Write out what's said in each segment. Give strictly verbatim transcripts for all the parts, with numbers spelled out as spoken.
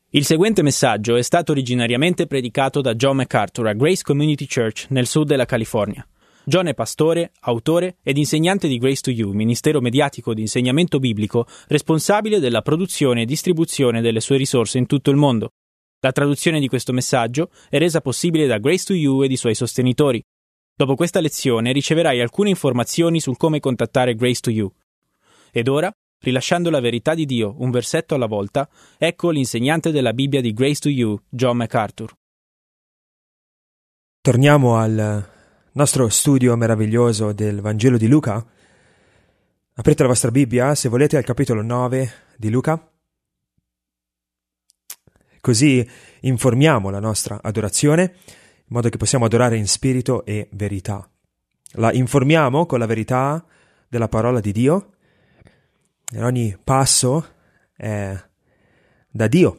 Il seguente messaggio è stato originariamente predicato da John MacArthur a Grace Community Church nel sud della California. John è pastore, autore ed insegnante di Grace to You, ministero mediatico di insegnamento biblico responsabile della produzione e distribuzione delle sue risorse in tutto il mondo. La traduzione di questo messaggio è resa possibile da Grace to You ed i suoi sostenitori. Dopo questa lezione riceverai alcune informazioni sul come contattare Grace to You. Ed ora, rilasciando la verità di Dio un versetto alla volta, ecco l'insegnante della Bibbia di Grace to You, John MacArthur. Torniamo al nostro studio meraviglioso del Vangelo di Luca. Aprite la vostra Bibbia, se volete, al capitolo nove di Luca. Così informiamo la nostra adorazione, in modo che possiamo adorare in spirito e verità. La informiamo con la verità della parola di Dio. E ogni passo è da Dio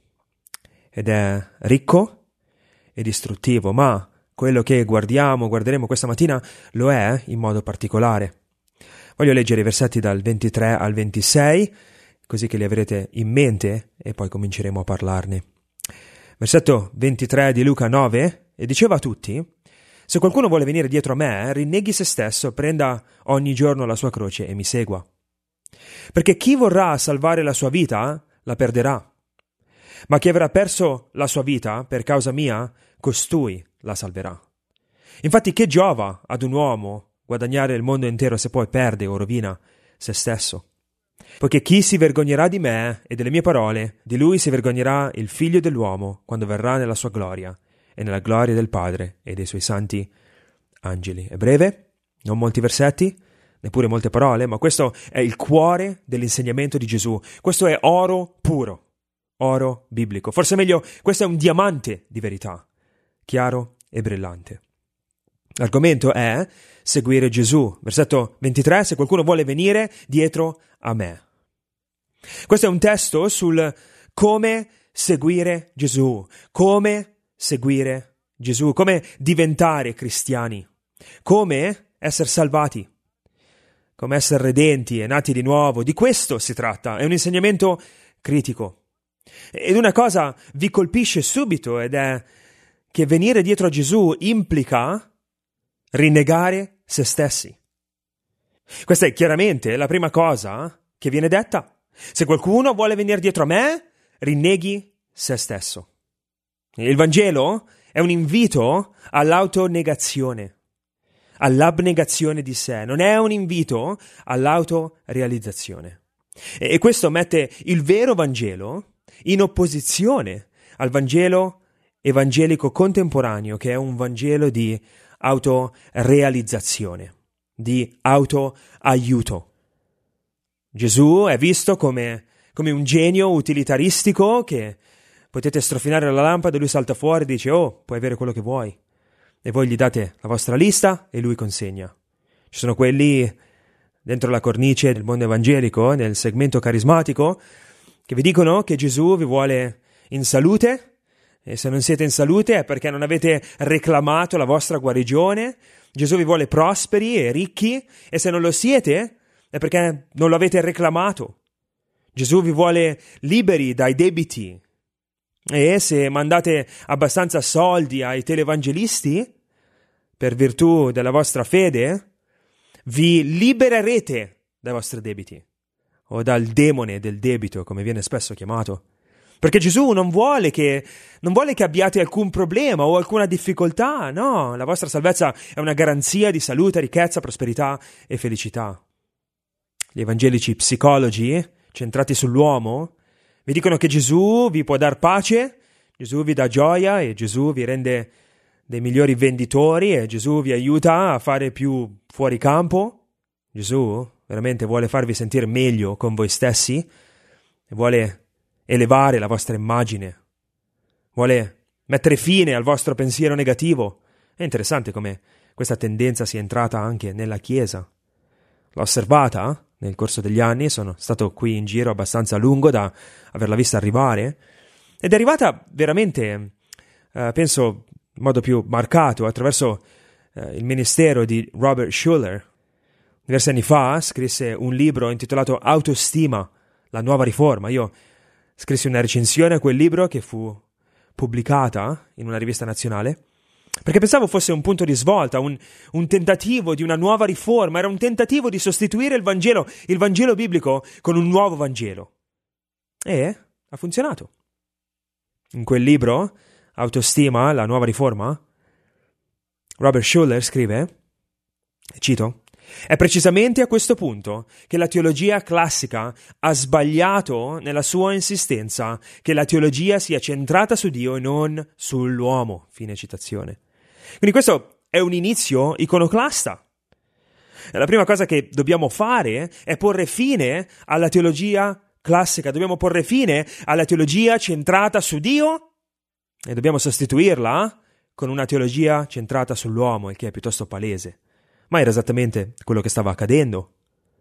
ed è ricco ed istruttivo, ma quello che guardiamo, guarderemo questa mattina, lo è in modo particolare. Voglio leggere i versetti dal ventitré al ventisei, così che li avrete in mente e poi cominceremo a parlarne. Versetto ventitré di Luca nove, e diceva a tutti: se qualcuno vuole venire dietro a me, rinneghi se stesso, prenda ogni giorno la sua croce e mi segua. Perché chi vorrà salvare la sua vita, la perderà. Ma chi avrà perso la sua vita per causa mia, costui la salverà. Infatti che giova ad un uomo guadagnare il mondo intero se poi perde o rovina se stesso? Poiché chi si vergognerà di me e delle mie parole, di lui si vergognerà il figlio dell'uomo quando verrà nella sua gloria e nella gloria del Padre e dei suoi santi angeli. È breve, non molti versetti, neppure molte parole, ma questo è il cuore dell'insegnamento di Gesù. Questo è oro puro, oro biblico. Forse meglio, questo è un diamante di verità, chiaro e brillante. L'argomento è seguire Gesù. Versetto ventitré, se qualcuno vuole venire dietro a me. Questo è un testo sul come seguire Gesù, come seguire Gesù, come diventare cristiani, come essere salvati, come essere redenti e nati di nuovo. Di questo si tratta, è un insegnamento critico. Ed una cosa vi colpisce subito, ed è che venire dietro a Gesù implica rinnegare se stessi. Questa è chiaramente la prima cosa che viene detta. Se qualcuno vuole venire dietro a me, rinneghi se stesso. Il Vangelo è un invito all'autonegazione, all'abnegazione di sé, non è un invito all'autorealizzazione. E questo mette il vero Vangelo in opposizione al Vangelo evangelico contemporaneo, che è un Vangelo di autorealizzazione, di autoaiuto. Gesù è visto come, come un genio utilitaristico che potete strofinare la lampada e lui salta fuori e dice: oh, puoi avere quello che vuoi. E voi gli date la vostra lista e lui consegna. Ci sono quelli dentro la cornice del mondo evangelico, nel segmento carismatico, che vi dicono che Gesù vi vuole in salute, e se non siete in salute è perché non avete reclamato la vostra guarigione. Gesù vi vuole prosperi e ricchi, e se non lo siete è perché non lo avete reclamato. Gesù vi vuole liberi dai debiti, e se mandate abbastanza soldi ai televangelisti, per virtù della vostra fede, vi libererete dai vostri debiti, o dal demone del debito, come viene spesso chiamato. Perché Gesù non vuole che, non vuole che abbiate alcun problema o alcuna difficoltà, no, la vostra salvezza è una garanzia di salute, ricchezza, prosperità e felicità. Gli evangelici psicologi, centrati sull'uomo, vi dicono che Gesù vi può dar pace, Gesù vi dà gioia e Gesù vi rende dei migliori venditori e Gesù vi aiuta a fare più fuori campo. Gesù veramente vuole farvi sentire meglio con voi stessi e vuole elevare la vostra immagine, vuole mettere fine al vostro pensiero negativo. È interessante come questa tendenza sia entrata anche nella Chiesa. L'ho osservata nel corso degli anni, sono stato qui in giro abbastanza a lungo da averla vista arrivare, ed è arrivata veramente, eh, penso, in modo più marcato attraverso eh, il ministero di Robert Schuller. Diversi anni fa scrisse un libro intitolato Autostima, la nuova riforma. Io scrissi una recensione a quel libro che fu pubblicata in una rivista nazionale, perché pensavo fosse un punto di svolta, un, un tentativo di una nuova riforma, era un tentativo di sostituire il Vangelo, il Vangelo biblico, con un nuovo Vangelo. E ha funzionato. In quel libro, Autostima, la nuova riforma, Robert Schuller scrive, cito, «È precisamente a questo punto che la teologia classica ha sbagliato nella sua insistenza che la teologia sia centrata su Dio e non sull'uomo». Fine citazione. Quindi questo è un inizio iconoclasta. La prima cosa che dobbiamo fare è porre fine alla teologia classica, dobbiamo porre fine alla teologia centrata su Dio e dobbiamo sostituirla con una teologia centrata sull'uomo, il che è piuttosto palese. Ma era esattamente quello che stava accadendo.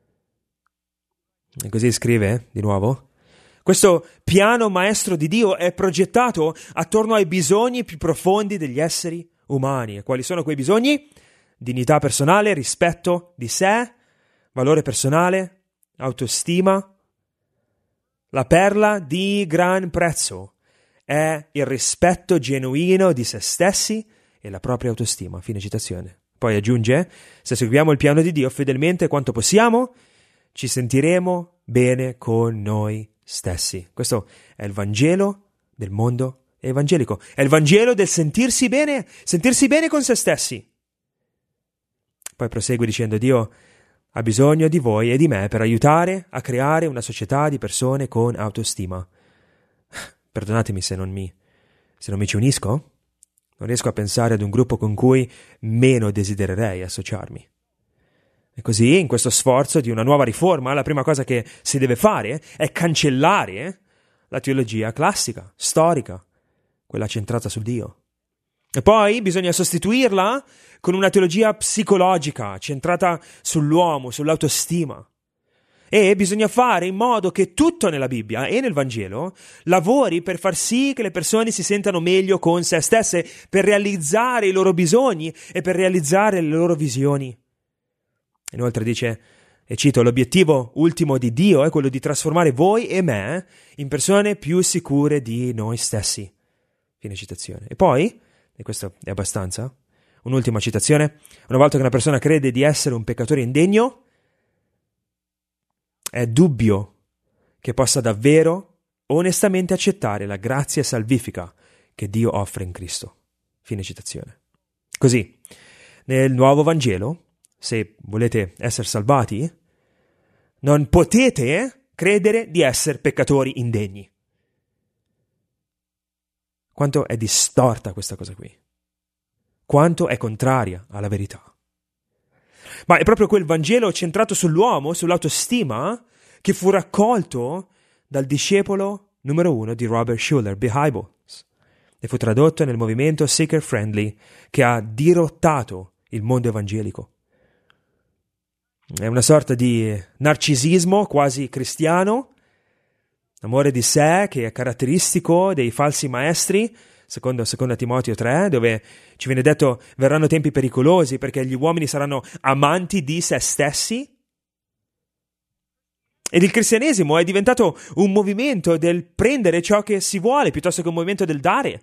E così scrive, di nuovo, questo piano maestro di Dio è progettato attorno ai bisogni più profondi degli esseri umani. E quali sono quei bisogni? Dignità personale, rispetto di sé, valore personale, autostima. La perla di gran prezzo è il rispetto genuino di se stessi e la propria autostima. Fine citazione. Poi aggiunge, se seguiamo il piano di Dio fedelmente quanto possiamo, ci sentiremo bene con noi stessi. Questo è il Vangelo del mondo evangelico. È il Vangelo del sentirsi bene, sentirsi bene con se stessi. Poi prosegue dicendo, Dio ha bisogno di voi e di me per aiutare a creare una società di persone con autostima. Perdonatemi se non mi, se non mi ci unisco. Non riesco a pensare ad un gruppo con cui meno desidererei associarmi. E così, in questo sforzo di una nuova riforma, la prima cosa che si deve fare è cancellare la teologia classica, storica, quella centrata su Dio. E poi bisogna sostituirla con una teologia psicologica, centrata sull'uomo, sull'autostima. E bisogna fare in modo che tutto nella Bibbia e nel Vangelo lavori per far sì che le persone si sentano meglio con se stesse, per realizzare i loro bisogni e per realizzare le loro visioni. Inoltre dice, e cito, l'obiettivo ultimo di Dio è quello di trasformare voi e me in persone più sicure di noi stessi. Fine citazione. E poi, e questo è abbastanza, un'ultima citazione, una volta che una persona crede di essere un peccatore indegno, è dubbio che possa davvero, onestamente accettare la grazia salvifica che Dio offre in Cristo. Fine citazione. Così, nel nuovo Vangelo, se volete essere salvati, non potete credere di essere peccatori indegni. Quanto è distorta questa cosa qui. Quanto è contraria alla verità. Ma è proprio quel Vangelo centrato sull'uomo, sull'autostima, che fu raccolto dal discepolo numero uno di Robert Schuller, B. Hybels, e fu tradotto nel movimento Seeker Friendly, che ha dirottato il mondo evangelico. È una sorta di narcisismo quasi cristiano, amore di sé che è caratteristico dei falsi maestri, secondo, secondo Timoteo tre, dove ci viene detto verranno tempi pericolosi perché gli uomini saranno amanti di se stessi. Ed il cristianesimo è diventato un movimento del prendere ciò che si vuole piuttosto che un movimento del dare.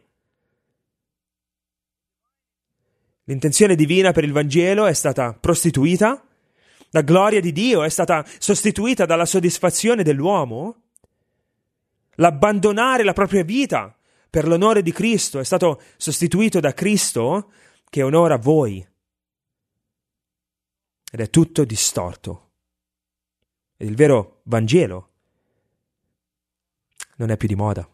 L'intenzione divina per il Vangelo è stata prostituita, la gloria di Dio è stata sostituita dalla soddisfazione dell'uomo, l'abbandonare la propria vita per l'onore di Cristo è stato sostituito da Cristo che onora voi. Ed è tutto distorto. Ed il vero Vangelo non è più di moda.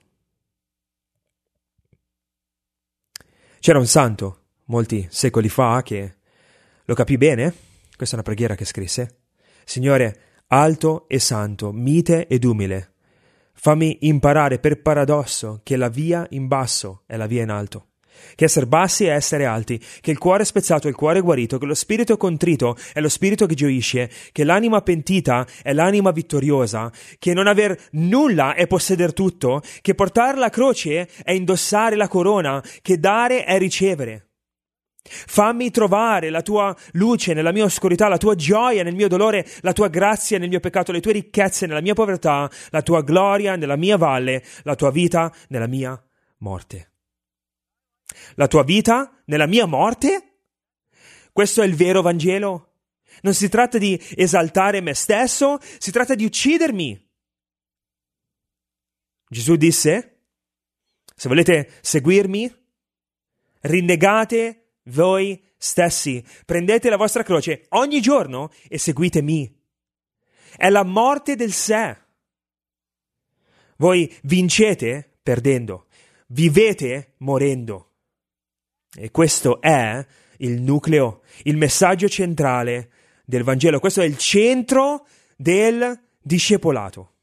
C'era un santo, molti secoli fa, che lo capì bene. Questa è una preghiera che scrisse. Signore, alto e santo, mite ed umile, fammi imparare per paradosso che la via in basso è la via in alto, che essere bassi è essere alti, che il cuore spezzato è il cuore guarito, che lo spirito contrito è lo spirito che gioisce, che l'anima pentita è l'anima vittoriosa, che non aver nulla è posseder tutto, che portare la croce è indossare la corona, che dare è ricevere. Fammi trovare la tua luce nella mia oscurità, la tua gioia nel mio dolore, la tua grazia nel mio peccato, le tue ricchezze nella mia povertà, la tua gloria nella mia valle, la tua vita nella mia morte. La tua vita nella mia morte? Questo è il vero Vangelo? Non si tratta di esaltare me stesso, si tratta di uccidermi. Gesù disse: se volete seguirmi, rinnegate voi stessi, prendete la vostra croce ogni giorno e seguitemi. È la morte del sé. Voi vincete perdendo, vivete morendo. E questo è il nucleo, il messaggio centrale del Vangelo. Questo è il centro del discepolato.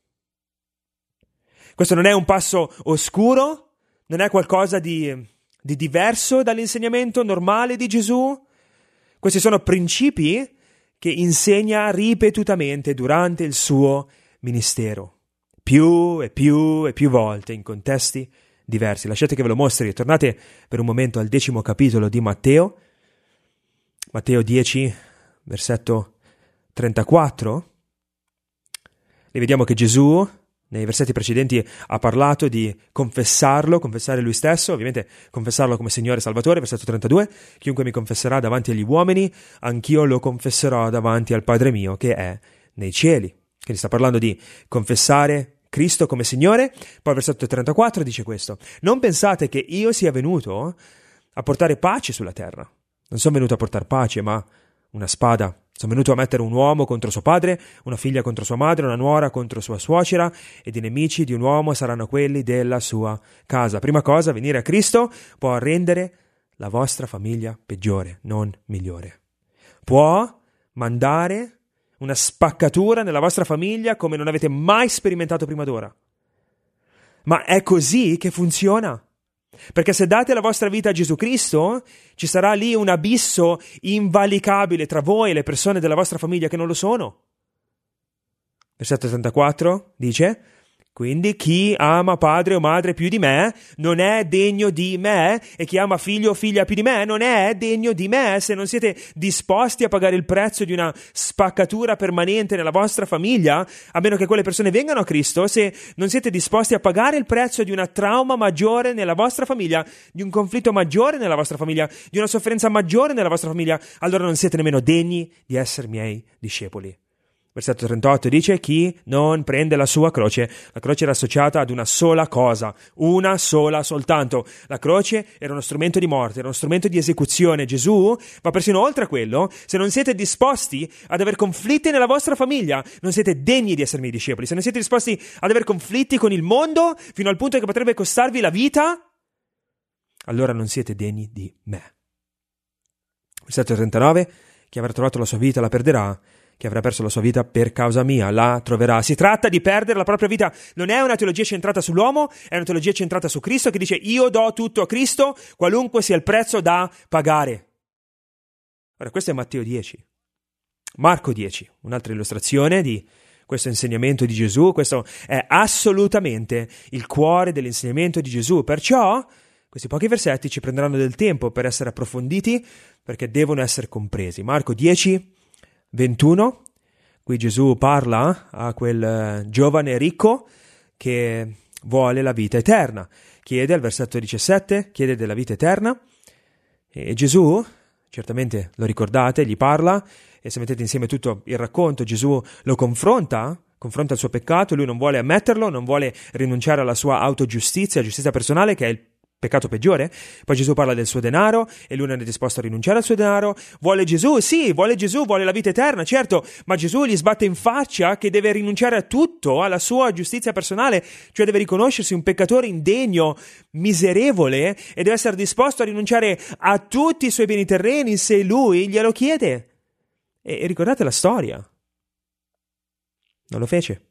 Questo non è un passo oscuro, non è qualcosa di di diverso dall'insegnamento normale di Gesù. Questi sono principi che insegna ripetutamente durante il suo ministero, più e più e più volte in contesti diversi. Lasciate che ve lo mostri. Tornate per un momento al decimo capitolo di Matteo, Matteo dieci, versetto trentaquattro. E vediamo che Gesù nei versetti precedenti ha parlato di confessarlo, confessare lui stesso, ovviamente confessarlo come Signore e Salvatore. Versetto trentadue: chiunque mi confesserà davanti agli uomini, anch'io lo confesserò davanti al Padre mio che è nei cieli. Quindi sta parlando di confessare Cristo come Signore. Poi il versetto trentaquattro dice questo: non pensate che io sia venuto a portare pace sulla terra. Non sono venuto a portare pace, ma una spada. Sono venuto a mettere un uomo contro suo padre, una figlia contro sua madre, una nuora contro sua suocera, ed i nemici di un uomo saranno quelli della sua casa. Prima cosa, venire a Cristo può rendere la vostra famiglia peggiore, non migliore. Può mandare una spaccatura nella vostra famiglia come non avete mai sperimentato prima d'ora. Ma è così che funziona. Perché se date la vostra vita a Gesù Cristo, ci sarà lì un abisso invalicabile tra voi e le persone della vostra famiglia che non lo sono. Versetto trentaquattro dice: quindi chi ama padre o madre più di me non è degno di me, e chi ama figlio o figlia più di me non è degno di me. Se non siete disposti a pagare il prezzo di una spaccatura permanente nella vostra famiglia, a meno che quelle persone vengano a Cristo, se non siete disposti a pagare il prezzo di una trauma maggiore nella vostra famiglia, di un conflitto maggiore nella vostra famiglia, di una sofferenza maggiore nella vostra famiglia, allora non siete nemmeno degni di essere miei discepoli. Versetto trentotto dice: chi non prende la sua croce. La croce era associata ad una sola cosa, una sola soltanto. La croce era uno strumento di morte, era uno strumento di esecuzione. Gesù va persino oltre a quello. Se non siete disposti ad avere conflitti nella vostra famiglia, non siete degni di essere miei discepoli. Se non siete disposti ad avere conflitti con il mondo fino al punto che potrebbe costarvi la vita, allora non siete degni di me. Versetto trentanove: chi avrà trovato la sua vita la perderà, chi avrà perso la sua vita per causa mia la troverà. Si tratta di perdere la propria vita. Non è una teologia centrata sull'uomo, è una teologia centrata su Cristo, che dice: io do tutto a Cristo, qualunque sia il prezzo da pagare. Ora, questo è Matteo dieci. Marco dieci, un'altra illustrazione di questo insegnamento di Gesù. Questo è assolutamente il cuore dell'insegnamento di Gesù. Perciò questi pochi versetti ci prenderanno del tempo per essere approfonditi, perché devono essere compresi. Marco dieci, ventuno, qui Gesù parla a quel giovane ricco che vuole la vita eterna. Chiede al versetto diciassette, chiede della vita eterna, e Gesù, certamente lo ricordate, gli parla, e se mettete insieme tutto il racconto, Gesù lo confronta, confronta il suo peccato, lui non vuole ammetterlo, non vuole rinunciare alla sua autogiustizia, giustizia personale, che è il peccato peggiore. Poi Gesù parla del suo denaro e lui non è disposto a rinunciare al suo denaro. Vuole Gesù? Sì, vuole Gesù, vuole la vita eterna, certo, ma Gesù gli sbatte in faccia che deve rinunciare a tutto, alla sua giustizia personale, cioè deve riconoscersi un peccatore indegno, miserevole, e deve essere disposto a rinunciare a tutti i suoi beni terreni se lui glielo chiede. E, e ricordate la storia. Non lo fece.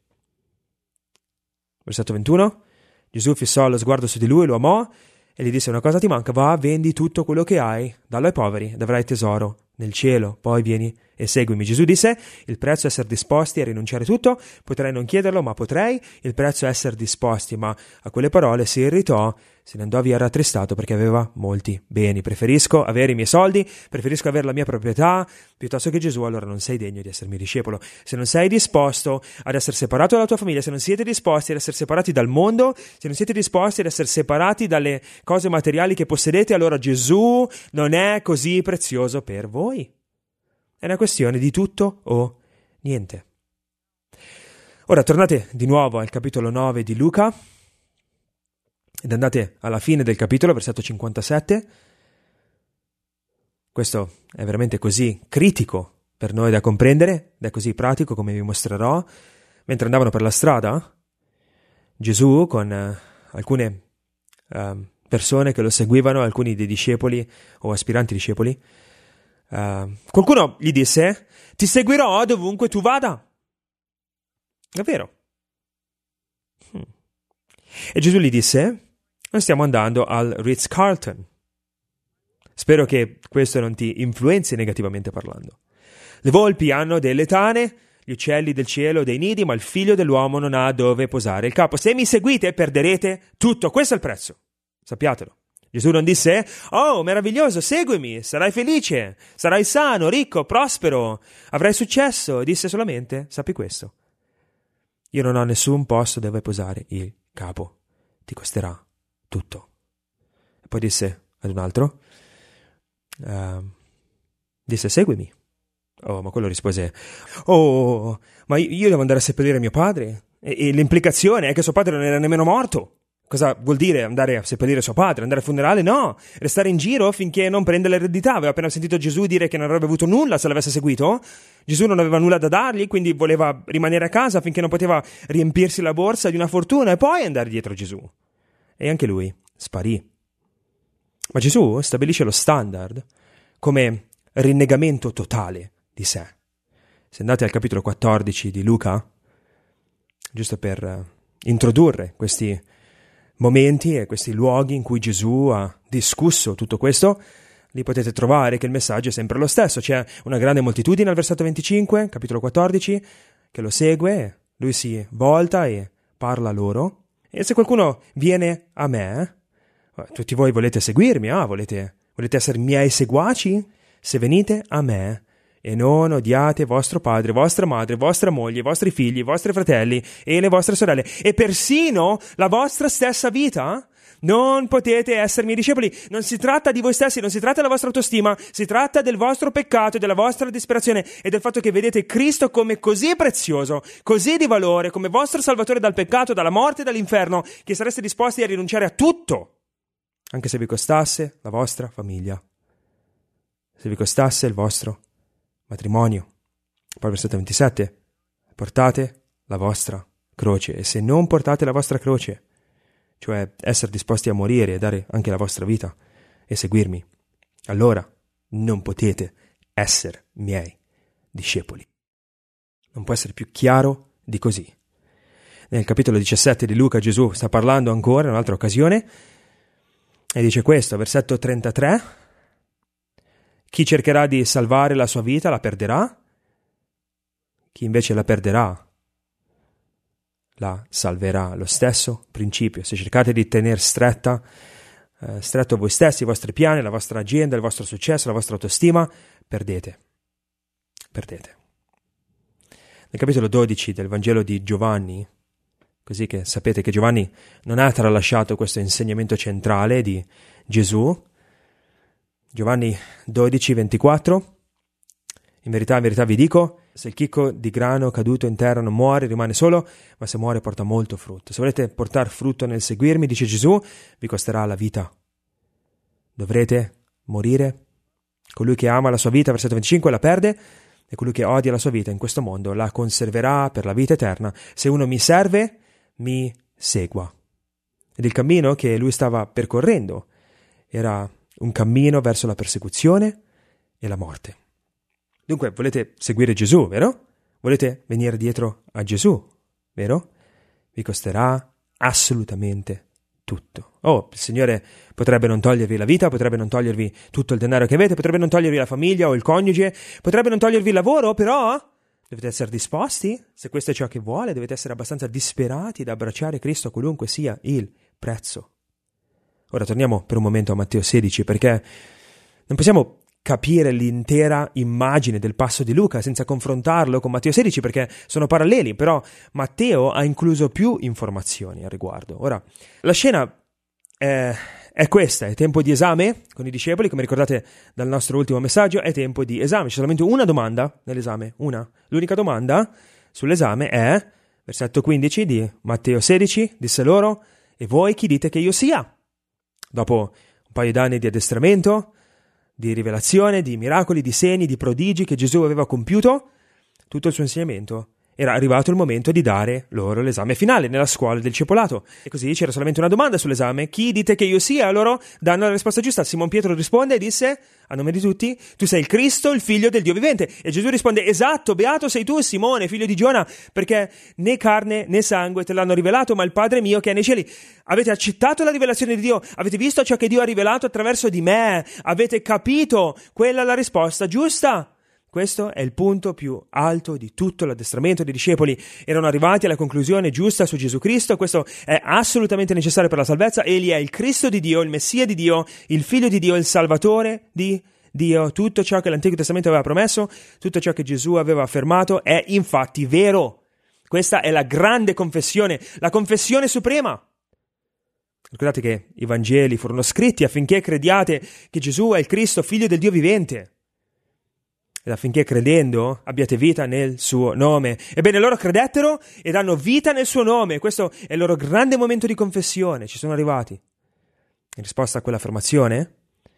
Versetto ventuno. Gesù fissò lo sguardo su di lui, lo amò e gli disse: una cosa ti manca, va, vendi tutto quello che hai, dallo ai poveri ed avrai tesoro nel cielo, poi vieni e seguimi. Gesù disse, il prezzo è essere disposti a rinunciare tutto, potrei non chiederlo, ma potrei, il prezzo è essere disposti, ma a quelle parole si irritò, se ne andò via rattristato perché aveva molti beni. Preferisco avere i miei soldi, preferisco avere la mia proprietà, piuttosto che Gesù. Allora non sei degno di essermi discepolo. Se non sei disposto ad essere separato dalla tua famiglia, se non siete disposti ad essere separati dal mondo, se non siete disposti ad essere separati dalle cose materiali che possedete, allora Gesù non è così prezioso per voi. È una questione di tutto o niente. Ora tornate di nuovo al capitolo nove di Luca ed andate alla fine del capitolo, versetto cinquantasette. Questo è veramente così critico per noi da comprendere, ed è così pratico come vi mostrerò. Mentre andavano per la strada, Gesù con eh, alcune eh, persone che lo seguivano, alcuni dei discepoli o aspiranti discepoli, Uh, qualcuno gli disse, ti seguirò dovunque tu vada. Davvero? Hmm. E Gesù gli disse, noi stiamo andando al Ritz-Carlton. Spero che questo non ti influenzi negativamente parlando. Le volpi hanno delle tane, gli uccelli del cielo dei nidi, ma il figlio dell'uomo non ha dove posare il capo. Se mi seguite perderete tutto, questo è il prezzo, sappiatelo. Gesù non disse, oh, meraviglioso, seguimi, sarai felice, sarai sano, ricco, prospero, avrai successo. Disse solamente, sappi questo, io non ho nessun posto dove posare il capo, ti costerà tutto. E poi disse ad un altro, uh, disse, seguimi. Oh, ma quello rispose, oh, ma io devo andare a seppellire mio padre, e, e l'implicazione è che suo padre non era nemmeno morto. Cosa vuol dire andare a seppellire suo padre? Andare al funerale? No, restare in giro finché non prende l'eredità. Aveva appena sentito Gesù dire che non avrebbe avuto nulla se l'avesse seguito. Gesù non aveva nulla da dargli, quindi voleva rimanere a casa finché non poteva riempirsi la borsa di una fortuna e poi andare dietro Gesù. E anche lui sparì. Ma Gesù stabilisce lo standard come rinnegamento totale di sé. Se andate al capitolo quattordici di Luca, giusto per introdurre questi momenti e questi luoghi in cui Gesù ha discusso tutto questo, lì potete trovare che il messaggio è sempre lo stesso. C'è una grande moltitudine al versetto venticinque, capitolo quattordici, che lo segue, lui si volta e parla loro. E se qualcuno viene a me, tutti voi volete seguirmi, ah, volete, volete essere miei seguaci? Se venite a me e non odiate vostro padre, vostra madre, vostra moglie, i vostri figli, i vostri fratelli e le vostre sorelle e persino la vostra stessa vita, non potete essere miei discepoli. Non si tratta di voi stessi, non si tratta della vostra autostima, si tratta del vostro peccato, della vostra disperazione e del fatto che vedete Cristo come così prezioso, così di valore, come vostro salvatore dal peccato, dalla morte e dall'inferno, che sareste disposti a rinunciare a tutto, anche se vi costasse la vostra famiglia, se vi costasse il vostro matrimonio. Poi versetto ventisette, portate la vostra croce, e se non portate la vostra croce, cioè essere disposti a morire e dare anche la vostra vita e seguirmi, allora non potete essere miei discepoli. Non può essere più chiaro di così. Nel capitolo diciassette di Luca Gesù sta parlando ancora in un'altra occasione e dice questo, versetto trentatré, chi cercherà di salvare la sua vita la perderà, chi invece la perderà la salverà. Lo stesso principio, se cercate di tenere stretta, eh, stretto voi stessi, i vostri piani, la vostra agenda, il vostro successo, la vostra autostima, perdete, perdete. Nel capitolo dodici del Vangelo di Giovanni, così che sapete che Giovanni non ha tralasciato questo insegnamento centrale di Gesù, Giovanni dodici, ventiquattro, in verità, in verità vi dico, se il chicco di grano caduto in terra non muore, rimane solo, ma se muore porta molto frutto. Se volete portare frutto nel seguirmi, dice Gesù, vi costerà la vita. Dovrete morire. Colui che ama la sua vita, versetto venticinque, la perde, e colui che odia la sua vita in questo mondo la conserverà per la vita eterna. Se uno mi serve, mi segua. Ed il cammino che lui stava percorrendo era un cammino verso la persecuzione e la morte. Dunque, volete seguire Gesù, vero? Volete venire dietro a Gesù, vero? Vi costerà assolutamente tutto. Oh, il Signore potrebbe non togliervi la vita, potrebbe non togliervi tutto il denaro che avete, potrebbe non togliervi la famiglia o il coniuge, potrebbe non togliervi il lavoro, però dovete essere disposti, se questo è ciò che vuole, dovete essere abbastanza disperati da abbracciare Cristo a qualunque sia il prezzo. Ora torniamo per un momento a Matteo sedici, perché non possiamo capire l'intera immagine del passo di Luca senza confrontarlo con Matteo sedici, perché sono paralleli, però Matteo ha incluso più informazioni al riguardo. Ora, la scena è, è questa, è tempo di esame con i discepoli, come ricordate dal nostro ultimo messaggio, è tempo di esame, c'è solamente una domanda nell'esame, una. L'unica domanda sull'esame è, versetto quindici di Matteo sedici, disse loro, e voi chi dite che io sia? Dopo un paio d'anni di addestramento, di rivelazione, di miracoli, di segni, di prodigi che Gesù aveva compiuto, tutto il suo insegnamento, era arrivato il momento di dare loro l'esame finale nella scuola del discepolato. E così c'era solamente una domanda sull'esame: chi dite che io sia? Loro danno la risposta giusta. Simon Pietro risponde e disse, a nome di tutti, tu sei il Cristo, il figlio del Dio vivente. E Gesù risponde, esatto, beato sei tu, Simone, figlio di Giona, perché né carne né sangue te l'hanno rivelato, ma il Padre mio che è nei cieli. Avete accettato la rivelazione di Dio, avete visto ciò che Dio ha rivelato attraverso di me, avete capito, quella è la risposta giusta. Questo è il punto più alto di tutto l'addestramento dei discepoli. Erano arrivati alla conclusione giusta su Gesù Cristo. Questo è assolutamente necessario per la salvezza. Egli è il Cristo di Dio, il Messia di Dio, il Figlio di Dio, il Salvatore di Dio. Tutto ciò che l'Antico Testamento aveva promesso, tutto ciò che Gesù aveva affermato è infatti vero. Questa è la grande confessione, la confessione suprema. Ricordate che i Vangeli furono scritti affinché crediate che Gesù è il Cristo, Figlio del Dio vivente. Ed affinché credendo abbiate vita nel suo nome. Ebbene, loro credettero ed hanno vita nel suo nome. Questo è il loro grande momento di confessione. Ci sono arrivati. In risposta a quell'affermazione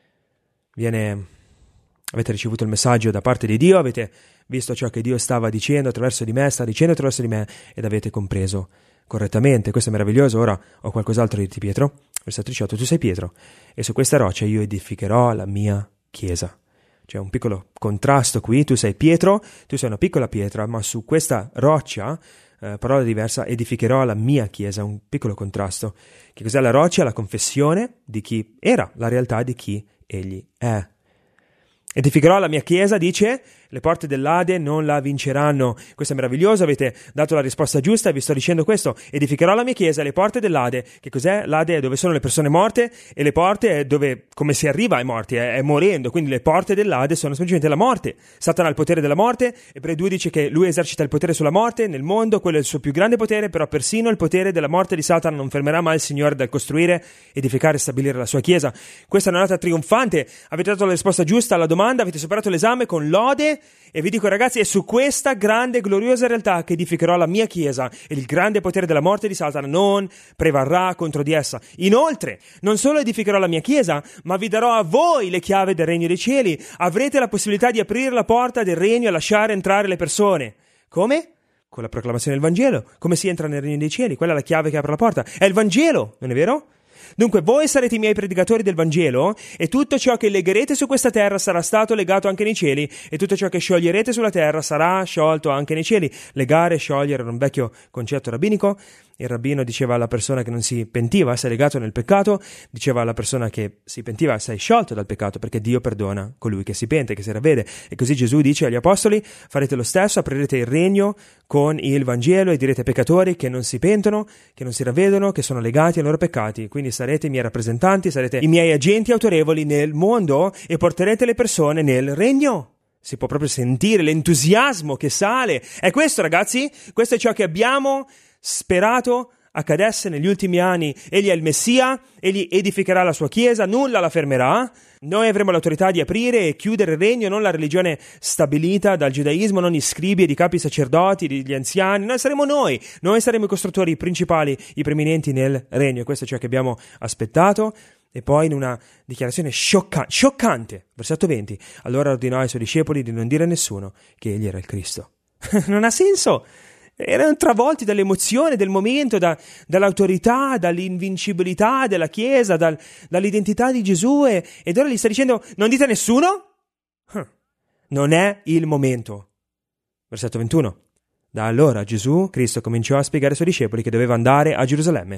viene: avete ricevuto il messaggio da parte di Dio, avete visto ciò che Dio stava dicendo attraverso di me, sta dicendo attraverso di me, ed avete compreso correttamente. Questo è meraviglioso. Ora ho qualcos'altro di Pietro. Versetto diciotto, tu sei Pietro, e su questa roccia io edificherò la mia chiesa. C'è un piccolo contrasto qui, tu sei Pietro, tu sei una piccola pietra, ma su questa roccia, eh, parola diversa, edificherò la mia chiesa, un piccolo contrasto. Che cos'è la roccia? La confessione di chi era, la realtà di chi egli è. Edificherò la mia chiesa, dice, le porte dell'Ade non la vinceranno. Questo è meraviglioso, avete dato la risposta giusta e vi sto dicendo questo. Edificherò la mia chiesa, le porte dell'Ade. Che cos'è? L'Ade è dove sono le persone morte e le porte è dove, come si arriva ai morti, è, è morendo. Quindi le porte dell'Ade sono semplicemente la morte. Satana ha il potere della morte. Ebrei due dice che lui esercita il potere sulla morte nel mondo, quello è il suo più grande potere, però persino il potere della morte di Satana non fermerà mai il Signore dal costruire, edificare e stabilire la sua chiesa. Questa è una nota trionfante. Avete dato la risposta giusta alla domanda, avete superato l'esame con lode. E vi dico, ragazzi, è su questa grande e gloriosa realtà che edificherò la mia chiesa e il grande potere della morte di Satana non prevarrà contro di essa. Inoltre, non solo edificherò la mia chiesa, ma vi darò a voi le chiavi del regno dei cieli. Avrete la possibilità di aprire la porta del regno e lasciare entrare le persone. Come? Con la proclamazione del Vangelo. Come si entra nel regno dei cieli? Quella è la chiave che apre la porta. È il Vangelo, non è vero? Dunque voi sarete i miei predicatori del Vangelo e tutto ciò che legherete su questa terra sarà stato legato anche nei cieli e tutto ciò che scioglierete sulla terra sarà sciolto anche nei cieli. Legare e sciogliere era un vecchio concetto rabbinico. Il rabbino diceva alla persona che non si pentiva, sei legato nel peccato, diceva alla persona che si pentiva, sei sciolto dal peccato, perché Dio perdona colui che si pente, che si ravvede. E così Gesù dice agli apostoli, farete lo stesso, aprirete il regno con il Vangelo e direte ai peccatori che non si pentono, che non si ravvedono, che sono legati ai loro peccati. Quindi sarete i miei rappresentanti, sarete i miei agenti autorevoli nel mondo e porterete le persone nel regno. Si può proprio sentire l'entusiasmo che sale. È questo, ragazzi, questo è ciò che abbiamo sperato accadesse negli ultimi anni. Egli è il Messia, egli edificherà la sua chiesa, nulla la fermerà. Noi avremo l'autorità di aprire e chiudere il regno, non la religione stabilita dal giudaismo, non gli scribi ed i capi sacerdoti, gli anziani. Noi saremo noi, noi saremo i costruttori principali, i preeminenti nel regno. Questo è ciò che abbiamo aspettato. E poi in una dichiarazione sciocca- scioccante, versetto venti, allora ordinò ai suoi discepoli di non dire a nessuno che egli era il Cristo. Non ha senso! Erano travolti dall'emozione del momento, da, dall'autorità, dall'invincibilità della Chiesa, dal, dall'identità di Gesù, e, ed ora gli sta dicendo non dite a nessuno? Huh. Non è il momento. Versetto ventuno. Da allora Gesù Cristo cominciò a spiegare ai suoi discepoli che doveva andare a Gerusalemme,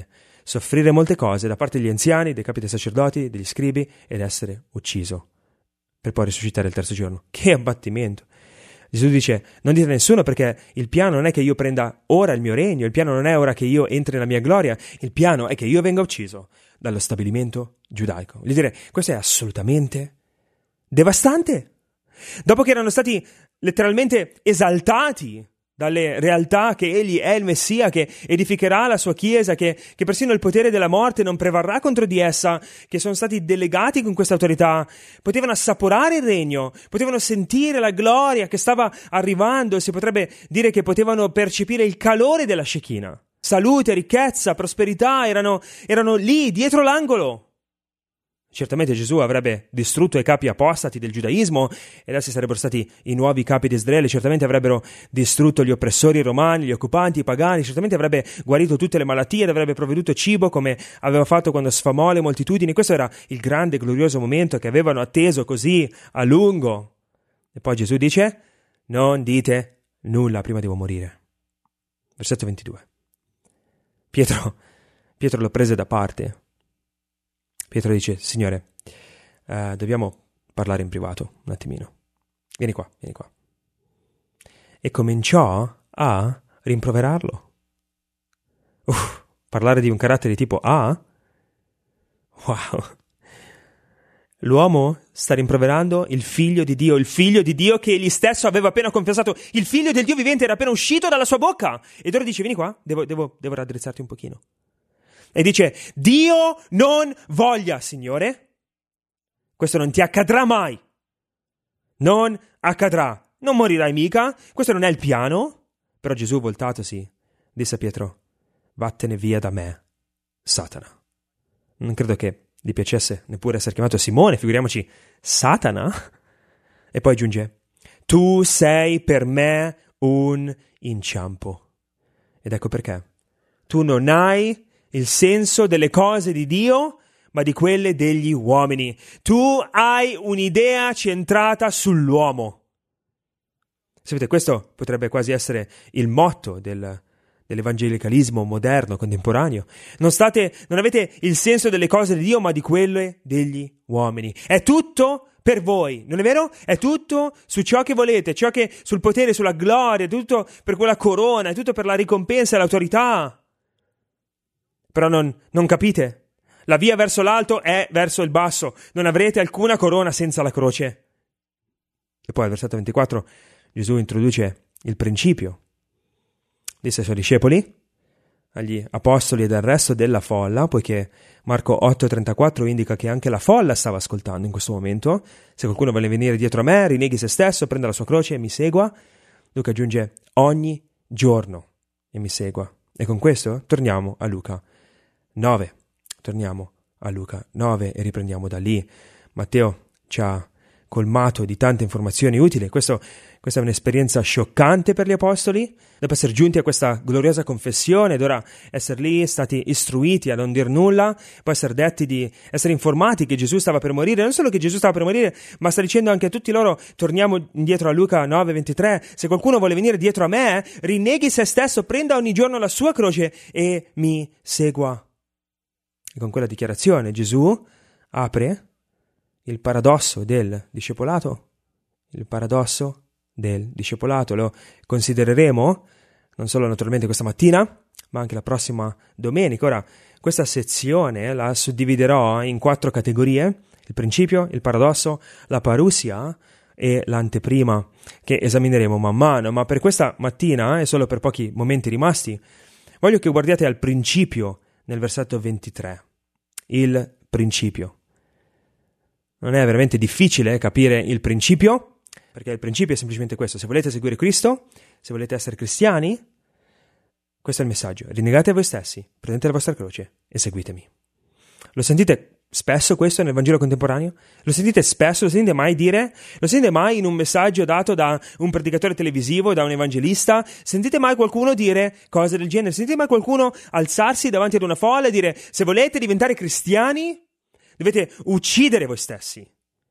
soffrire molte cose da parte degli anziani, dei capi dei sacerdoti, degli scribi ed essere ucciso per poi risuscitare il terzo giorno. Che abbattimento! Gesù dice: non dite a nessuno, perché il piano non è che io prenda ora il mio regno, il piano non è ora che io entri nella mia gloria, il piano è che io venga ucciso dallo stabilimento giudaico. Voglio dire, questo è assolutamente devastante. Dopo che erano stati letteralmente esaltati dalle realtà che egli è il Messia, che edificherà la sua Chiesa, che, che persino il potere della morte non prevarrà contro di essa, che sono stati delegati con questa autorità, potevano assaporare il regno, potevano sentire la gloria che stava arrivando, si potrebbe dire che potevano percepire il calore della Shekinah. Salute, ricchezza, prosperità erano, erano lì, dietro l'angolo. Certamente Gesù avrebbe distrutto i capi apostati del giudaismo ed essi sarebbero stati i nuovi capi di Israele, certamente avrebbero distrutto gli oppressori romani, gli occupanti, i pagani, certamente avrebbe guarito tutte le malattie ed avrebbe provveduto cibo come aveva fatto quando sfamò le moltitudini. Questo era il grande glorioso momento che avevano atteso così a lungo. E poi Gesù dice: non dite nulla prima devo morire. Versetto ventidue. Pietro, Pietro lo prese da parte. Pietro dice: Signore, eh, dobbiamo parlare in privato un attimino. Vieni qua, vieni qua. E cominciò a rimproverarlo. Uff, parlare di un carattere tipo A? Wow. L'uomo sta rimproverando il figlio di Dio, il figlio di Dio che egli stesso aveva appena confessato. Il figlio del Dio vivente era appena uscito dalla sua bocca. Ed ora dice: vieni qua, devo, devo, devo raddrizzarti un pochino. E dice: Dio non voglia, Signore, questo non ti accadrà mai. Non accadrà. Non morirai mica. Questo non è il piano. Però Gesù, voltatosi, disse a Pietro: vattene via da me, Satana. Non credo che gli piacesse neppure essere chiamato Simone, figuriamoci Satana. E poi aggiunge: tu sei per me un inciampo. Ed ecco perché. Tu non hai il senso delle cose di Dio, ma di quelle degli uomini. Tu hai un'idea centrata sull'uomo. Sapete, questo potrebbe quasi essere il motto del, dell'evangelicalismo moderno, contemporaneo. Non state, non avete il senso delle cose di Dio, ma di quelle degli uomini. È tutto per voi, non è vero? È tutto su ciò che volete, ciò che sul potere, sulla gloria, è tutto per quella corona, è tutto per la ricompensa e l'autorità. Però non, non capite? La via verso l'alto è verso il basso. Non avrete alcuna corona senza la croce. E poi al versetto ventiquattro Gesù introduce il principio. Disse ai suoi discepoli, agli apostoli e al resto della folla, poiché Marco otto trentaquattro indica che anche la folla stava ascoltando in questo momento: se qualcuno vuole venire dietro a me, rinneghi se stesso, prenda la sua croce e mi segua. Luca aggiunge: ogni giorno e mi segua. E con questo torniamo a Luca nove. Torniamo a Luca nove e riprendiamo da lì. Matteo ci ha colmato di tante informazioni utili. Questo, questa è un'esperienza scioccante per gli apostoli, dopo essere giunti a questa gloriosa confessione ed ora essere lì, stati istruiti a non dir nulla, poi essere detti di essere informati che Gesù stava per morire. Non solo che Gesù stava per morire, ma sta dicendo anche a tutti loro, torniamo indietro a Luca nove ventitré, se qualcuno vuole venire dietro a me, rinneghi se stesso, prenda ogni giorno la sua croce e mi segua. E con quella dichiarazione Gesù apre il paradosso del discepolato, il paradosso del discepolato. Lo considereremo non solo naturalmente questa mattina, ma anche la prossima domenica. Ora, questa sezione la suddividerò in quattro categorie: il principio, il paradosso, la parousia e l'anteprima, che esamineremo man mano. Ma per questa mattina, e solo per pochi momenti rimasti, voglio che guardiate al principio nel versetto ventitré. Il principio. Non è veramente difficile capire il principio, perché il principio è semplicemente questo: se volete seguire Cristo, se volete essere cristiani, questo è il messaggio: rinnegate a voi stessi, prendete la vostra croce e seguitemi. Lo sentite spesso questo nel Vangelo contemporaneo? Lo sentite spesso? Lo sentite mai dire? Lo sentite mai in un messaggio dato da un predicatore televisivo, da un evangelista? Sentite mai qualcuno dire cose del genere? Sentite mai qualcuno alzarsi davanti ad una folla e dire: se volete diventare cristiani, dovete uccidere voi stessi,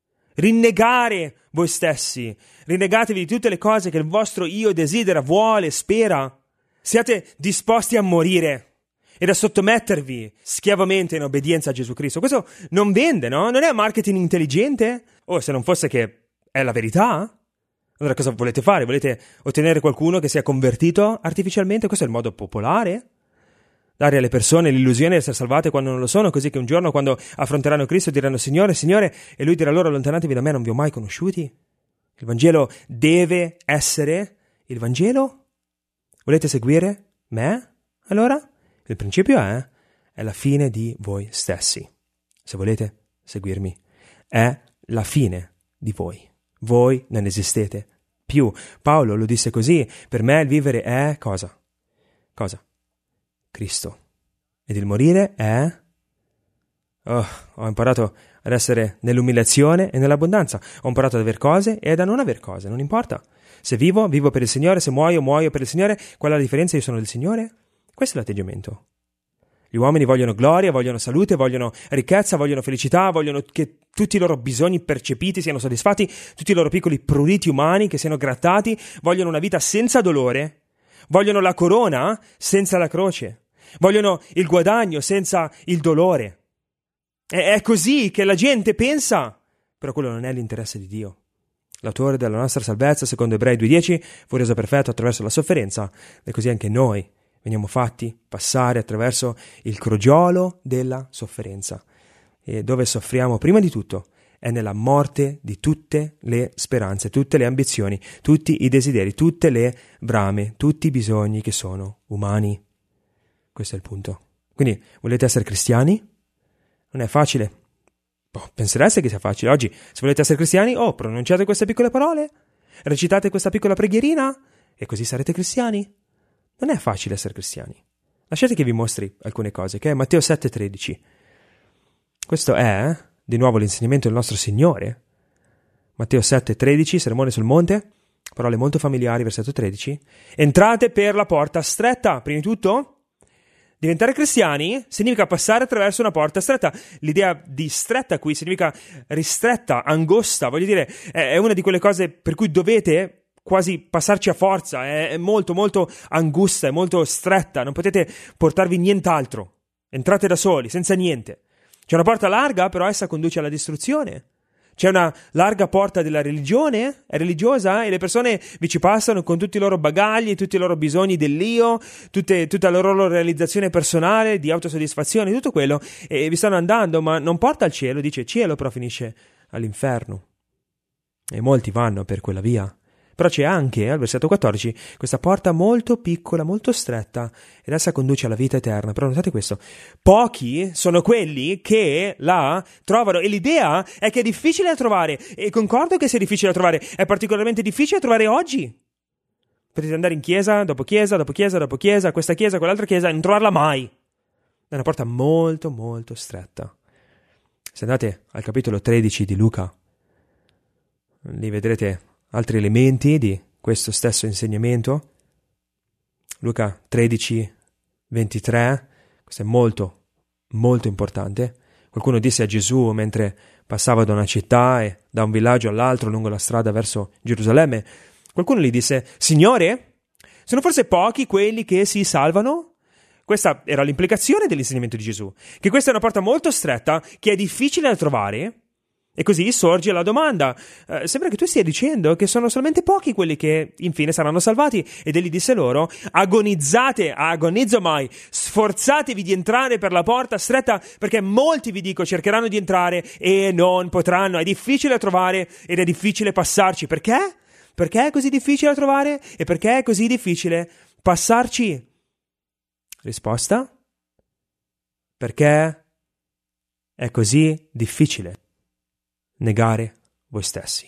rinnegare voi stessi, rinnegatevi di tutte le cose che il vostro io desidera, vuole, spera. Siate disposti a morire. e da sottomettervi schiavamente in obbedienza a Gesù Cristo. Questo non vende, no? Non è marketing intelligente? O se non fosse che è la verità? Allora cosa volete fare? Volete ottenere qualcuno che sia convertito artificialmente? Questo è il modo popolare? Dare alle persone l'illusione di essere salvate quando non lo sono, così che un giorno quando affronteranno Cristo diranno Signore, Signore, e Lui dirà loro allontanatevi da me, non vi ho mai conosciuti? Il Vangelo deve essere il Vangelo? Volete seguire me? Allora? Il principio è, è la fine di voi stessi. Se volete seguirmi, è la fine di voi. Voi non esistete più. Paolo lo disse così, per me il vivere è cosa? Cosa? Cristo. Ed il morire è... Oh, ho imparato ad essere nell'umiliazione e nell'abbondanza. Ho imparato ad aver cose e ad non aver cose, non importa. Se vivo, vivo per il Signore, se muoio, muoio per il Signore. Qual è la differenza? Io sono del Signore? Questo è l'atteggiamento. Gli uomini vogliono gloria, vogliono salute, vogliono ricchezza, vogliono felicità, vogliono che tutti i loro bisogni percepiti siano soddisfatti, tutti i loro piccoli pruriti umani che siano grattati, vogliono una vita senza dolore, vogliono la corona senza la croce. Vogliono il guadagno senza il dolore. È così che la gente pensa, però quello non è l'interesse di Dio. L'autore della nostra salvezza, secondo Ebrei due dieci, fu reso perfetto attraverso la sofferenza, e così anche noi veniamo fatti passare attraverso il crogiolo della sofferenza. E dove soffriamo prima di tutto è nella morte di tutte le speranze, tutte le ambizioni, tutti i desideri, tutte le brame, tutti i bisogni che sono umani. Questo è il punto. Quindi, volete essere cristiani? Non è facile. Oh, pensereste che sia facile. Oggi, se volete essere cristiani, oh, pronunciate queste piccole parole, recitate questa piccola preghierina, e così sarete cristiani. Non è facile essere cristiani. Lasciate che vi mostri alcune cose, che è Matteo sette tredici. Questo è, di nuovo, l'insegnamento del nostro Signore. Matteo sette tredici, sermone sul monte, parole molto familiari, versetto tredici. Entrate per la porta stretta, prima di tutto. Diventare cristiani significa passare attraverso una porta stretta. L'idea di stretta qui significa ristretta, angosta, voglio dire, è una di quelle cose per cui dovete quasi passarci a forza, è molto molto angusta, è molto stretta, non potete portarvi nient'altro. Entrate da soli, senza niente. C'è una porta larga, però essa conduce alla distruzione. C'è una larga porta della religione, è religiosa, e le persone vi ci passano con tutti i loro bagagli, tutti i loro bisogni dell'io, tutte, tutta la loro realizzazione personale, di autosoddisfazione, tutto quello, e vi stanno andando, ma non porta al cielo, dice cielo, però finisce all'inferno. E molti vanno per quella via. Però c'è anche, al versetto quattordici, questa porta molto piccola, molto stretta, ed essa conduce alla vita eterna. Però notate questo, pochi sono quelli che la trovano, e l'idea è che è difficile da trovare, e concordo che sia difficile da trovare, è particolarmente difficile da trovare oggi. Potete andare in chiesa, dopo chiesa, dopo chiesa, dopo chiesa, questa chiesa, quell'altra chiesa, e non trovarla mai. È una porta molto, molto stretta. Se andate al capitolo tredici di Luca, lì vedrete altri elementi di questo stesso insegnamento. Luca tredici ventitré, questo è molto, molto importante. Qualcuno disse a Gesù mentre passava da una città e da un villaggio all'altro lungo la strada verso Gerusalemme, qualcuno gli disse: Signore, sono forse pochi quelli che si salvano? Questa era l'implicazione dell'insegnamento di Gesù, che questa è una porta molto stretta, che è difficile da trovare. E così sorge la domanda, eh, sembra che tu stia dicendo che sono solamente pochi quelli che infine saranno salvati. Ed egli disse loro: agonizzate, agonizzo mai, sforzatevi di entrare per la porta stretta, perché molti, vi dico, cercheranno di entrare e non potranno. È difficile da trovare ed è difficile passarci. Perché? Perché è così difficile da trovare? E perché è così difficile passarci? Risposta: perché è così difficile negare voi stessi.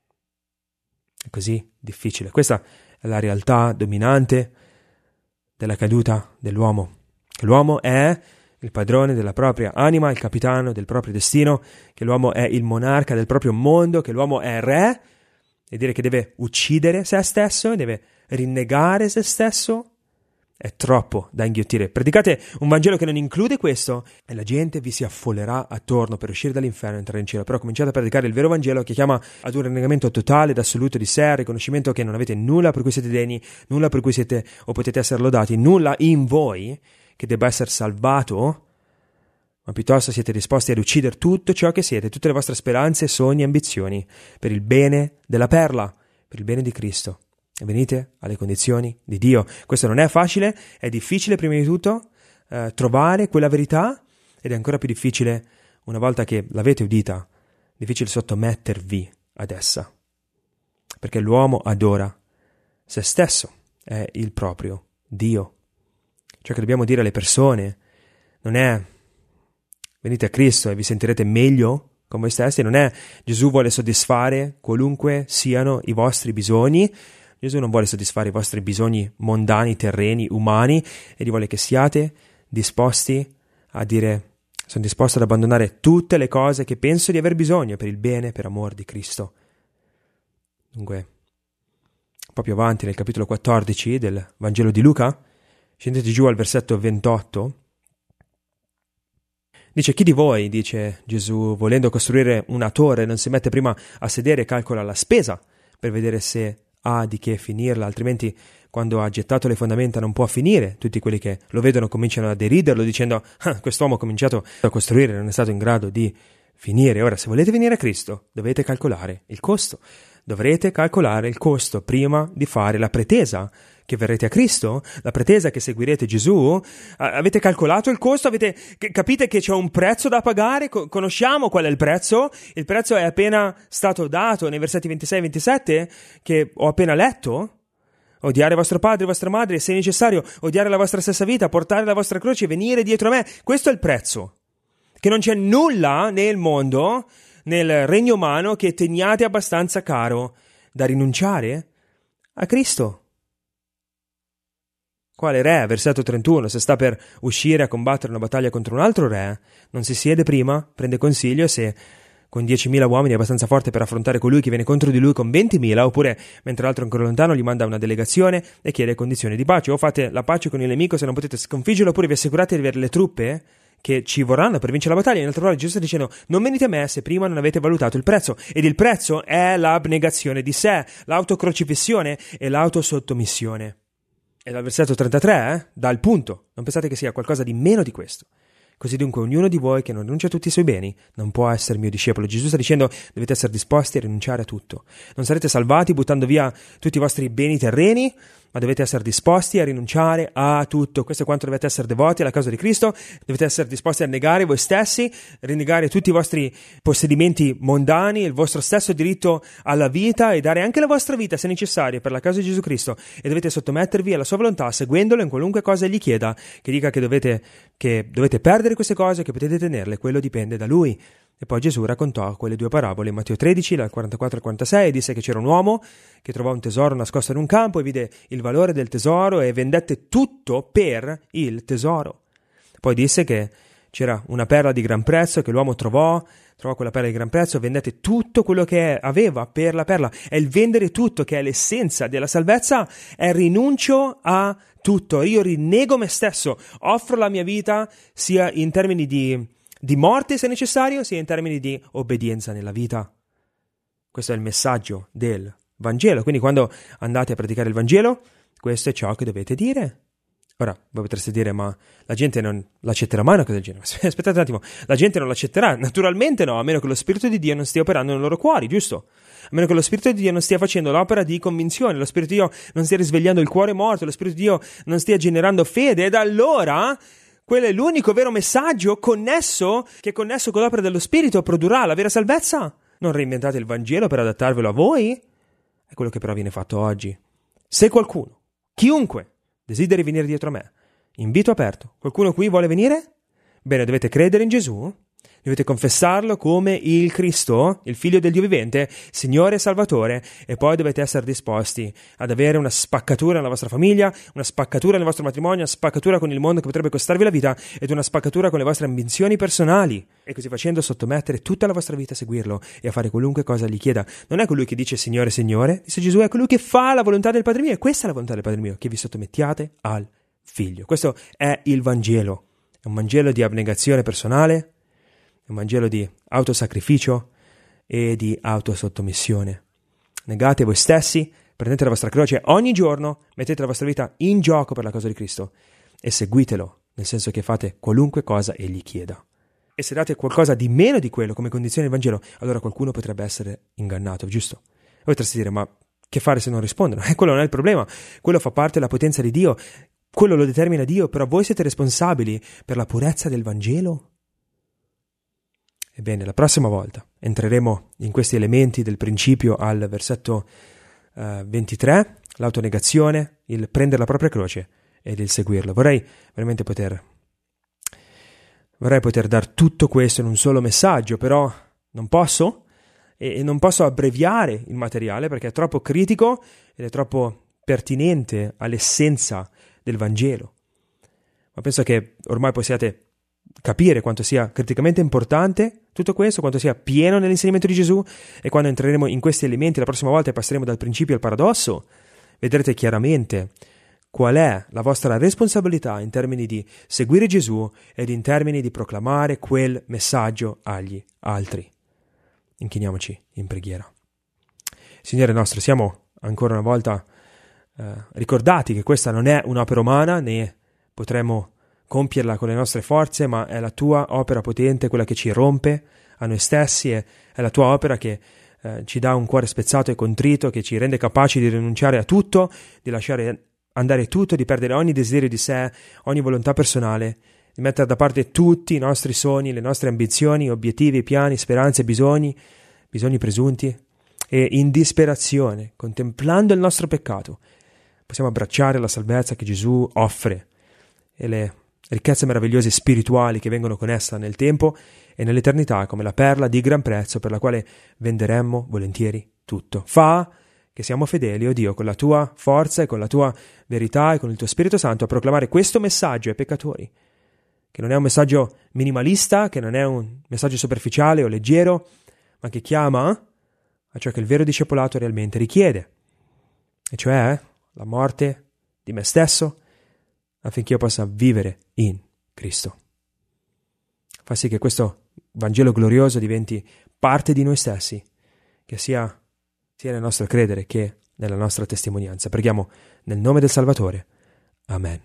È così difficile. Questa è la realtà dominante della caduta dell'uomo. Che l'uomo è il padrone della propria anima, il capitano del proprio destino, che l'uomo è il monarca del proprio mondo, che l'uomo è re, e dire che deve uccidere se stesso, deve rinnegare se stesso, è troppo da inghiottire. Predicate un Vangelo che non include questo e la gente vi si affollerà attorno per uscire dall'inferno e entrare in cielo. Però cominciate a predicare il vero Vangelo, che chiama ad un rinnegamento totale ed assoluto di sé, al riconoscimento che non avete nulla per cui siete degni, nulla per cui siete o potete essere lodati, nulla in voi che debba essere salvato, ma piuttosto siete disposti ad uccidere tutto ciò che siete, tutte le vostre speranze, sogni e ambizioni, per il bene della perla, per il bene di Cristo. E venite alle condizioni di Dio. Questo non è facile, è difficile prima di tutto eh, trovare quella verità, ed è ancora più difficile, una volta che l'avete udita, difficile sottomettervi ad essa. Perché l'uomo adora se stesso, è il proprio Dio. Ciò che dobbiamo dire alle persone non è venite a Cristo e vi sentirete meglio con voi stessi, non è Gesù vuole soddisfare qualunque siano i vostri bisogni. Gesù non vuole soddisfare i vostri bisogni mondani, terreni, umani, e vuole che siate disposti a dire: sono disposto ad abbandonare tutte le cose che penso di aver bisogno per il bene, per amor di Cristo. Dunque, un po' più avanti nel capitolo quattordici del Vangelo di Luca, scendete giù al versetto ventotto, dice: chi di voi, dice Gesù, volendo costruire una torre, non si mette prima a sedere e calcola la spesa per vedere se ha di che finirla, altrimenti quando ha gettato le fondamenta non può finire. Tutti quelli che lo vedono cominciano a deriderlo dicendo: ah, quest'uomo ha cominciato a costruire e non è stato in grado di finire. Ora, se volete venire a Cristo, dovete calcolare il costo. Dovrete calcolare il costo prima di fare la pretesa che verrete a Cristo, la pretesa che seguirete Gesù. Avete calcolato il costo? Avete, capite che c'è un prezzo da pagare? Conosciamo qual è il prezzo? Il prezzo è appena stato dato nei versetti ventisei e ventisette che ho appena letto. Odiare vostro padre e vostra madre, se necessario, odiare la vostra stessa vita, portare la vostra croce e venire dietro a me. Questo è il prezzo. Che non c'è nulla nel mondo, nel regno umano, che teniate abbastanza caro da rinunciare a Cristo. Quale re? Versetto trentuno. Se sta per uscire a combattere una battaglia contro un altro re, non si siede prima, prende consiglio se con diecimila uomini è abbastanza forte per affrontare colui che viene contro di lui con ventimila, oppure, mentre l'altro è ancora lontano, gli manda una delegazione e chiede condizioni di pace. O fate la pace con il nemico se non potete sconfiggerlo, oppure vi assicurate di avere le truppe che ci vorranno per vincere la battaglia. In altre parole, Gesù sta dicendo: non venite a me se prima non avete valutato il prezzo. Ed il prezzo è l'abnegazione di sé, l'autocrocifissione e l'autosottomissione. E dal versetto trentatré eh, dà il punto. Non pensate che sia qualcosa di meno di questo. Così dunque ognuno di voi che non rinuncia a tutti i suoi beni non può essere mio discepolo. Gesù sta dicendo: dovete essere disposti a rinunciare a tutto. Non sarete salvati buttando via tutti i vostri beni terreni, ma dovete essere disposti a rinunciare a tutto. Questo è quanto dovete essere devoti alla causa di Cristo. Dovete essere disposti a negare voi stessi, rinnegare tutti i vostri possedimenti mondani, il vostro stesso diritto alla vita, e dare anche la vostra vita se necessario per la causa di Gesù Cristo. E dovete sottomettervi alla sua volontà, seguendolo in qualunque cosa egli chieda, che dica che dovete, che dovete perdere queste cose, che potete tenerle, quello dipende da lui. E poi Gesù raccontò quelle due parabole in Matteo tredici, dal quarantaquattro al quarantasei, e disse che c'era un uomo che trovò un tesoro nascosto in un campo e vide il valore del tesoro e vendette tutto per il tesoro. Poi disse che c'era una perla di gran prezzo che l'uomo trovò, trovò quella perla di gran prezzo, vendette tutto quello che aveva per la perla. E il vendere tutto, che è l'essenza della salvezza, è il rinuncio a tutto. Io rinnego me stesso, offro la mia vita sia in termini di di morte se necessario, sia in termini di obbedienza nella vita. Questo è il messaggio del Vangelo. Quindi quando andate a praticare il Vangelo, questo è ciò che dovete dire. Ora, voi potreste dire: ma la gente non l'accetterà mai una cosa del genere. Aspettate un attimo, la gente non l'accetterà? Naturalmente no, a meno che lo Spirito di Dio non stia operando nei loro cuori, giusto? A meno che lo Spirito di Dio non stia facendo l'opera di convinzione, lo Spirito di Dio non stia risvegliando il cuore morto, lo Spirito di Dio non stia generando fede, ed allora quello è l'unico vero messaggio connesso, che connesso con l'opera dello Spirito produrrà la vera salvezza. Non reinventate il Vangelo per adattarvelo a voi. È quello che però viene fatto oggi. Se qualcuno, chiunque, desideri venire dietro a me, invito aperto. Qualcuno qui vuole venire? Bene, dovete credere in Gesù, dovete confessarlo come il Cristo, il Figlio del Dio vivente, Signore e Salvatore, e poi dovete essere disposti ad avere una spaccatura nella vostra famiglia, una spaccatura nel vostro matrimonio, una spaccatura con il mondo che potrebbe costarvi la vita, ed una spaccatura con le vostre ambizioni personali, e così facendo sottomettere tutta la vostra vita a seguirlo e a fare qualunque cosa gli chieda. Non è colui che dice Signore, Signore, dice Gesù, è colui che fa la volontà del Padre mio, e questa è la volontà del Padre mio, che vi sottomettiate al Figlio. Questo è il Vangelo, è un Vangelo di abnegazione personale, un Vangelo di autosacrificio e di autosottomissione. Negate voi stessi, prendete la vostra croce ogni giorno, mettete la vostra vita in gioco per la causa di Cristo e seguitelo nel senso che fate qualunque cosa egli chieda. E se date qualcosa di meno di quello come condizione del Vangelo, allora qualcuno potrebbe essere ingannato, giusto? Voi potreste dire, ma che fare se non rispondono? Eh, quello non è il problema, quello fa parte della potenza di Dio, quello lo determina Dio, però voi siete responsabili per la purezza del Vangelo? Ebbene, la prossima volta entreremo in questi elementi del principio al versetto uh, ventitré, l'autonegazione, il prendere la propria croce ed il seguirlo. Vorrei veramente poter vorrei poter dar tutto questo in un solo messaggio, però non posso e, e non posso abbreviare il materiale perché è troppo critico ed è troppo pertinente all'essenza del Vangelo. Ma penso che ormai possiate capire quanto sia criticamente importante tutto questo, quanto sia pieno nell'insegnamento di Gesù, e quando entreremo in questi elementi la prossima volta e passeremo dal principio al paradosso, vedrete chiaramente qual è la vostra responsabilità in termini di seguire Gesù ed in termini di proclamare quel messaggio agli altri. Inchiniamoci in preghiera. Signore nostro, siamo ancora una volta eh, ricordati che questa non è un'opera umana, né potremo compierla con le nostre forze, ma è la tua opera potente, quella che ci rompe a noi stessi, e è la tua opera che eh, ci dà un cuore spezzato e contrito, che ci rende capaci di rinunciare a tutto, di lasciare andare tutto, di perdere ogni desiderio di sé, ogni volontà personale, di mettere da parte tutti i nostri sogni, le nostre ambizioni, obiettivi, piani, speranze, bisogni, bisogni presunti, e in disperazione, contemplando il nostro peccato, possiamo abbracciare la salvezza che Gesù offre e le ricchezze meravigliose spirituali che vengono con essa nel tempo e nell'eternità, come la perla di gran prezzo per la quale venderemmo volentieri tutto. Fa che siamo fedeli, o Dio, con la tua forza e con la tua verità e con il tuo Spirito Santo a proclamare questo messaggio ai peccatori, che non è un messaggio minimalista, che non è un messaggio superficiale o leggero, ma che chiama a ciò che il vero discepolato realmente richiede, e cioè la morte di me stesso, affinché io possa vivere in Cristo. Fa sì che questo Vangelo glorioso diventi parte di noi stessi, che sia sia nel nostro credere che nella nostra testimonianza. Preghiamo nel nome del Salvatore. Amen.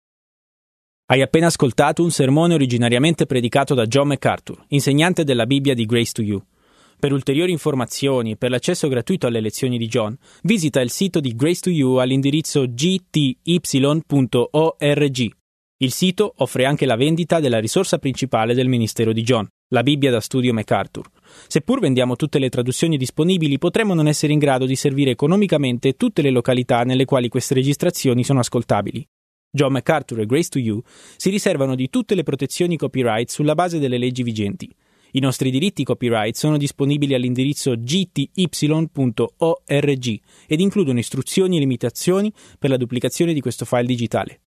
Hai appena ascoltato un sermone originariamente predicato da John MacArthur, insegnante della Bibbia di Grace to You. Per ulteriori informazioni e per l'accesso gratuito alle lezioni di John, visita il sito di Grace to You all'indirizzo g t y punto org. Il sito offre anche la vendita della risorsa principale del ministero di John, la Bibbia da studio MacArthur. Seppur vendiamo tutte le traduzioni disponibili, potremmo non essere in grado di servire economicamente tutte le località nelle quali queste registrazioni sono ascoltabili. John MacArthur e Grace to You si riservano di tutte le protezioni copyright sulla base delle leggi vigenti. I nostri diritti copyright sono disponibili all'indirizzo g t y punto org ed includono istruzioni e limitazioni per la duplicazione di questo file digitale.